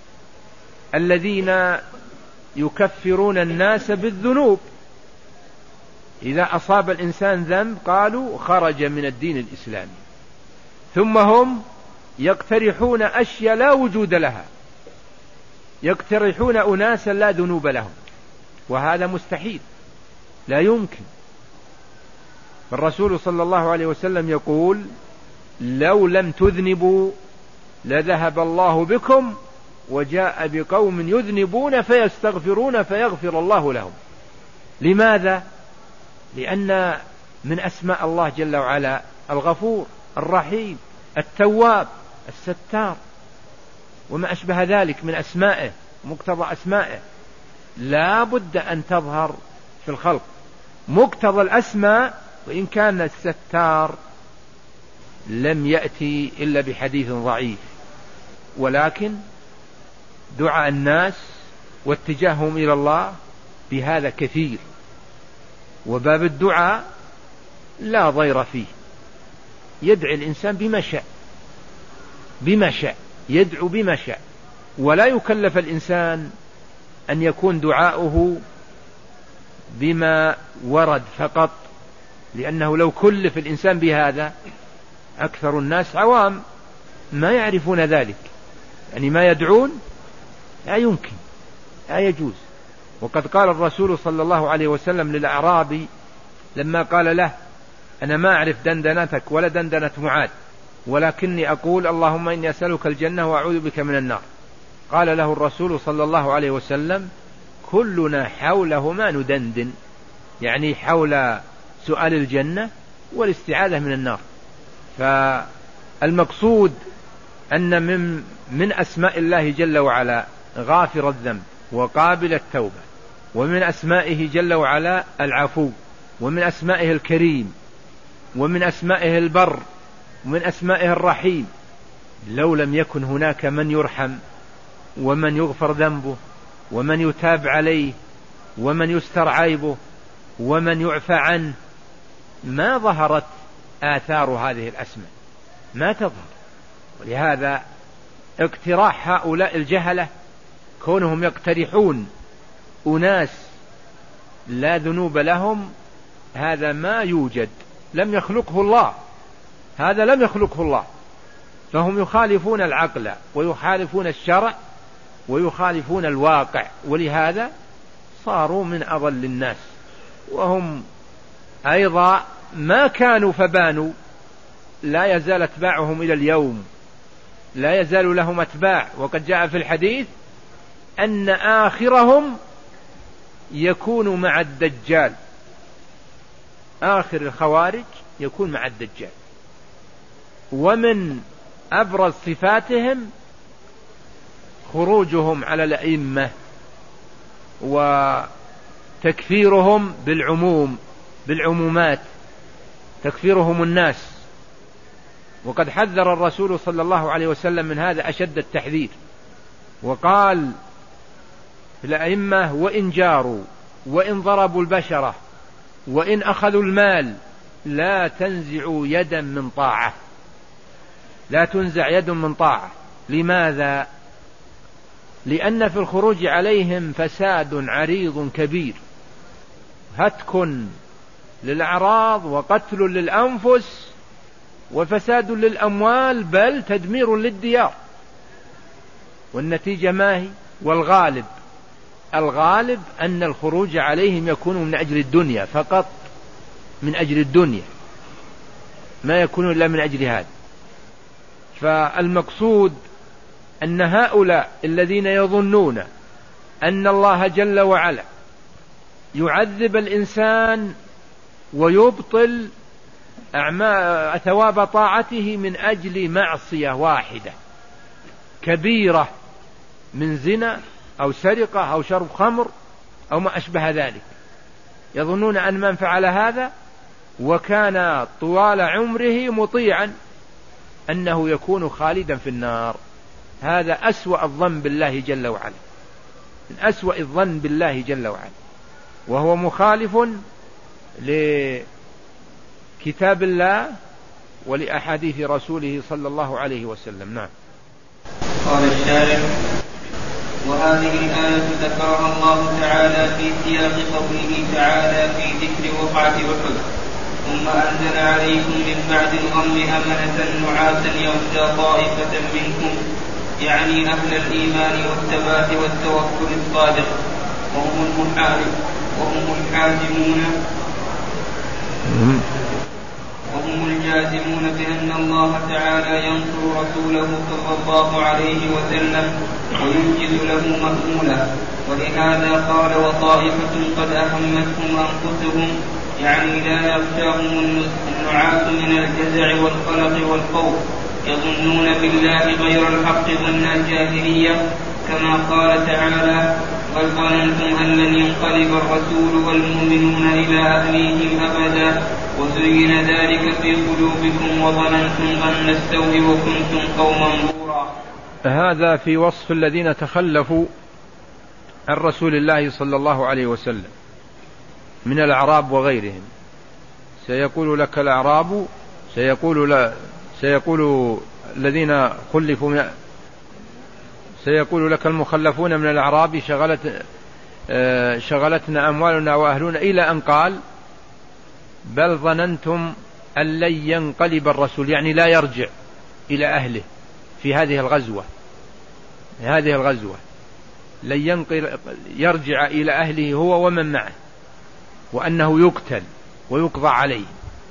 Speaker 2: الذين يكفرون الناس بالذنوب، إذا أصاب الإنسان ذنب قالوا خرج من الدين الإسلامي، ثم هم يقترحون أشياء لا وجود لها، يقترحون أناسا لا ذنوب لهم، وهذا مستحيل لا يمكن. الرسول صلى الله عليه وسلم يقول: لو لم تذنبوا لذهب الله بكم وجاء بقوم يذنبون فيستغفرون فيغفر الله لهم. لماذا؟ لأن من أسماء الله جل وعلا الغفور الرحيم التواب الستار وما أشبه ذلك من أسمائه، مقتضى أسمائه لا بد أن تظهر في الخلق. مقتضى الأسماء وإن كان الستار لم يأتي إلا بحديث ضعيف، ولكن دعاء الناس واتجاههم إلى الله بهذا كثير، وباب الدعاء لا ضير فيه، يدعي الإنسان بما شاء بما شاء يدعو بما شاء، ولا يكلف الإنسان أن يكون دعاؤه بما ورد فقط، لأنه لو كلف الإنسان بهذا أكثر الناس عوام ما يعرفون ذلك، يعني ما يدعون لا يمكن لا يجوز. وقد قال الرسول صلى الله عليه وسلم للأعرابي لما قال له: أنا ما أعرف دندنتك ولا دندنة معاذ، ولكني أقول اللهم إني أسألك الجنة وأعوذ بك من النار. قال له الرسول صلى الله عليه وسلم: كلنا حولهما ندندن، يعني حول سؤال الجنة والاستعاذة من النار. فالمقصود أن من, من أسماء الله جل وعلا غافر الذنب وقابل التوبة، ومن أسمائه جل وعلا العفو، ومن أسمائه الكريم، ومن أسمائه البر، ومن أسمائه الرحيم. لو لم يكن هناك من يرحم ومن يغفر ذنبه ومن يتاب عليه ومن يستر عيبه ومن يعفى عنه ما ظهرت آثار هذه الأسماء، ما تظهر. ولهذا اقتراح هؤلاء الجهلة كونهم يقترحون أناس لا ذنوب لهم، هذا ما يوجد، لم يخلقه الله، هذا لم يخلقه الله. فهم يخالفون العقل ويخالفون الشرع ويخالفون الواقع، ولهذا صاروا من أضل الناس. وهم أيضا ما كانوا فبانوا، لا يزال أتباعهم إلى اليوم، لا يزال لهم أتباع. وقد جاء في الحديث أن آخرهم يكون مع الدجال، آخر الخوارج يكون مع الدجال. ومن أبرز صفاتهم خروجهم على الأئمة وتكفيرهم بالعموم بالعمومات، تكفيرهم الناس. وقد حذر الرسول صلى الله عليه وسلم من هذا أشد التحذير، وقال في الأئمة: وإن جاروا وإن ضربوا البشرة وإن أخذوا المال لا تنزعوا يدا من طاعة، لا تنزع يد من طاعة. لماذا؟ لأن في الخروج عليهم فساد عريض كبير، هتك للأعراض وقتل للأنفس وفساد للأموال، بل تدمير للديار. والنتيجة ما هي؟ والغالب الغالب أن الخروج عليهم يكون من أجل الدنيا فقط، من أجل الدنيا، ما يكون إلا من أجل هذا. فالمقصود أن هؤلاء الذين يظنون أن الله جل وعلا يعذب الإنسان ويبطل أعمال ثواب طاعته من أجل معصية واحدة كبيرة من زنا أو سرقة أو شرب خمر أو ما أشبه ذلك، يظنون أن من فعل هذا وكان طوال عمره مطيعا أنه يكون خالدا في النار. هذا أسوأ الظن بالله جل وعلا، من أسوأ الظن بالله جل وعلا، وهو مخالف لكتاب الله ولأحاديث رسوله صلى الله عليه وسلم. نعم.
Speaker 1: قال الشارع: وهذه الآية ذكرها الله تعالى في سياق قوله تعالى في ذكر وقعة أحد: ثم أنزل عليكم من بعد الغم أمنة نعاسا يغشى طائفة منكم، يعني أهل الإيمان والثبات والتوكل الصادق، وهم المحارب وهم الحازمون الجازمون بأن الله تعالى ينصر رسوله صلى الله عليه وسلم وينجز له مأموله، ولهذا قال وطائفة قد أهمتهم أنفسهم، يعني لا يغشاهم النعاس من الجزع والقلق والخوف، يظنون بالله غير الحق ظن الجاهلية، كما قال تعالى بل ظننتم أن لن ينقلب الرسول والمؤمنون إلى أهليهم أبدا وزين ذلك في قلوبكم وظننتم ظن السوء وكنتم قوما بورا.
Speaker 2: هذا في وصف الذين تخلفوا عن رسول الله صلى الله عليه وسلم من الأعراب وغيرهم. سيقول لك الأعراب سيقول لا سيقول الذين خلفوا سيقول لك المخلفون من الأعراب شغلت شغلتنا أموالنا وأهلنا، إلى أن قال بل ظننتم أن لن ينقلب الرسول، يعني لا يرجع إلى أهله في هذه الغزوة هذه الغزوة لن ينقل يرجع إلى أهله هو ومن معه، وأنه يقتل ويقضى عليه.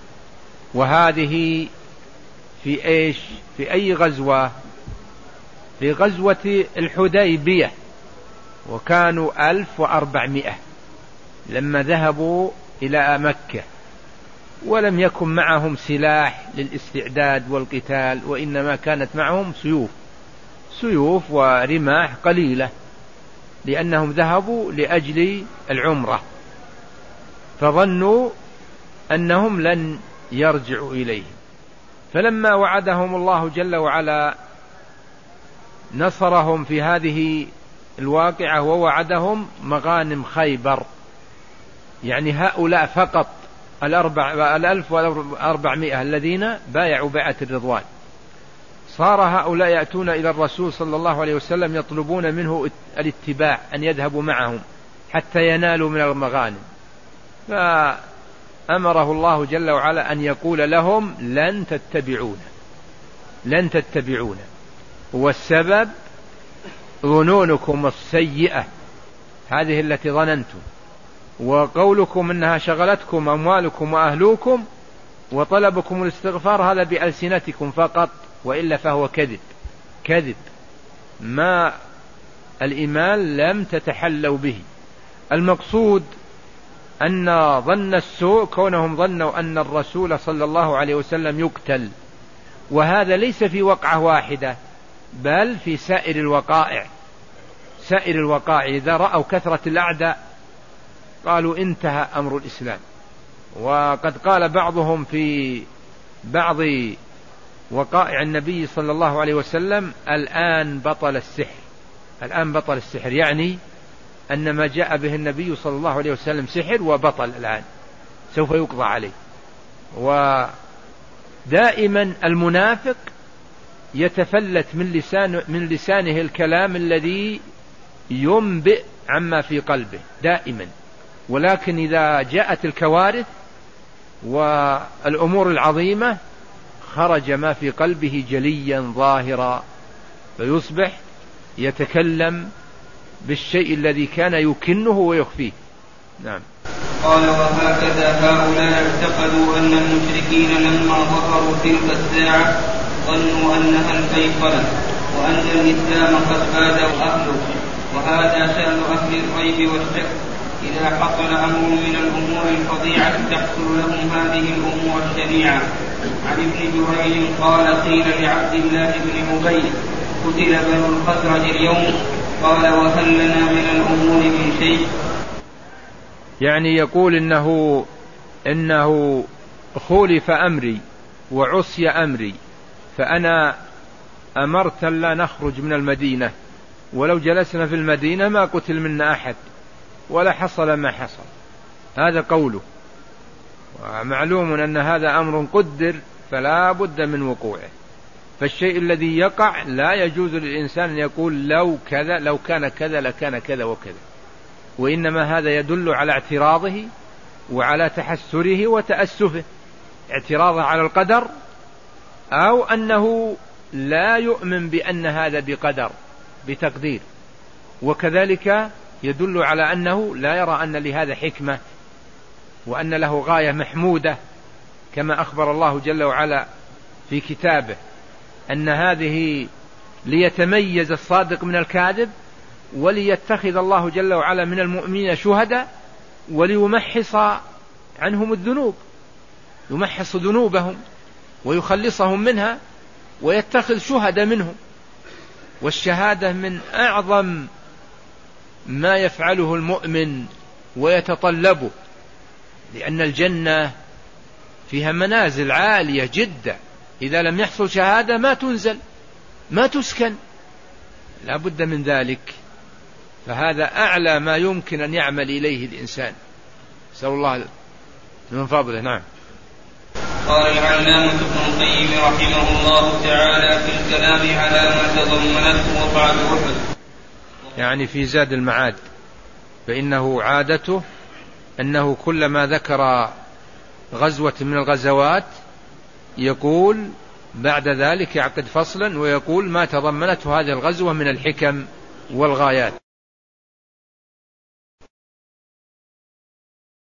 Speaker 2: وهذه في إيش؟ في أي غزوة؟ في غزوة الحديبية، وكانوا ألف وأربعمائة لما ذهبوا إلى مكة، ولم يكن معهم سلاح للاستعداد والقتال، وإنما كانت معهم سيوف سيوف ورماح قليلة، لأنهم ذهبوا لأجل العمرة، فظنوا أنهم لن يرجعوا إليه. فلما وعدهم الله جل وعلا نصرهم في هذه الواقعة، ووعدهم مغانم خيبر، يعني هؤلاء فقط الأربع الألف وأربعمائة الذين بايعوا بيعة الرضوان، صار هؤلاء يأتون إلى الرسول صلى الله عليه وسلم يطلبون منه الاتباع، أن يذهبوا معهم حتى ينالوا من المغانم. فأمره الله جل وعلا أن يقول لهم لن تتبعون لن تتبعون والسبب ظنونكم السيئة هذه التي ظننتم، وقولكم إنها شغلتكم أموالكم وأهلوكم، وطلبكم الاستغفار هذا بألسنتكم فقط، وإلا فهو كذب كذب ما الإيمان لم تتحلوا به. المقصود أن ظن السوء كونهم ظنوا أن الرسول صلى الله عليه وسلم يقتل، وهذا ليس في وقعة واحدة بل في سائر الوقائع سائر الوقائع إذا رأوا كثرة الأعداء قالوا انتهى أمر الإسلام. وقد قال بعضهم في بعض وقائع النبي صلى الله عليه وسلم الآن بطل السحر الآن بطل السحر يعني أن ما جاء به النبي صلى الله عليه وسلم سحر وبطل، الآن سوف يقضى عليه. ودائما المنافق يتفلت من لسان من لسانه الكلام الذي ينبئ عما في قلبه دائما، ولكن إذا جاءت الكوارث والأمور العظيمة خرج ما في قلبه جليا ظاهرا، فيصبح يتكلم بالشيء الذي كان يكنه ويخفيه. نعم.
Speaker 1: قال وهكذا هؤلاء اعتقدوا أن المشركين لما ظهروا تلك الساعة ظنوا أنها الفيصلة، وأن الإسلام قد باد أهله، وهذا شأن أهل الريب والشك، إذا حصل أمر من الأمور الفظيعة تحصل لهم هذه الأمور الشنيعة. عن ابن جريج قال قيل لعبد الله بن أبي قتل بنو الخزرج اليوم، قال وهل لنا من الأمور من شيء؟
Speaker 2: يعني يقول إنه إنه خولف أمري وعصي أمري، فأنا أمرت لا نخرج من المدينة، ولو جلسنا في المدينة ما قتل منا أحد ولا حصل ما حصل. هذا قوله، ومعلوم أن هذا أمر قدر فلا بد من وقوعه، فالشيء الذي يقع لا يجوز للإنسان أن يقول لو كذا لو كان كذا لكان كذا وكذا، وإنما هذا يدل على اعتراضه وعلى تحسره وتأسفه، اعتراضه على القدر، أو أنه لا يؤمن بأن هذا بقدر بتقدير، وكذلك يدل على أنه لا يرى أن لهذا حكمة وأن له غاية محمودة، كما أخبر الله جل وعلا في كتابه أن هذه ليتميز الصادق من الكاذب، وليتخذ الله جل وعلا من المؤمنين شهداء، وليمحص عنهم الذنوب، يمحص ذنوبهم ويخلصهم منها ويتخذ شهداء منهم. والشهادة من أعظم ما يفعله المؤمن ويتطلبه، لأن الجنة فيها منازل عالية جدا، إذا لم يحصل شهادة ما تنزل ما تسكن، لا بد من ذلك. فهذا أعلى ما يمكن أن يعمل إليه الإنسان، نسأل الله من فضله. نعم.
Speaker 1: قال العلامة ابن القيم رحمه الله تعالى في الكلام على ما تضمنته وقعة أحد،
Speaker 2: يعني في زاد المعاد، فإنه عادته أنه كلما ذكر غزوة من الغزوات يقول بعد ذلك يعقد فصلا ويقول ما تضمنته هذه الغزوة من الحكم والغايات.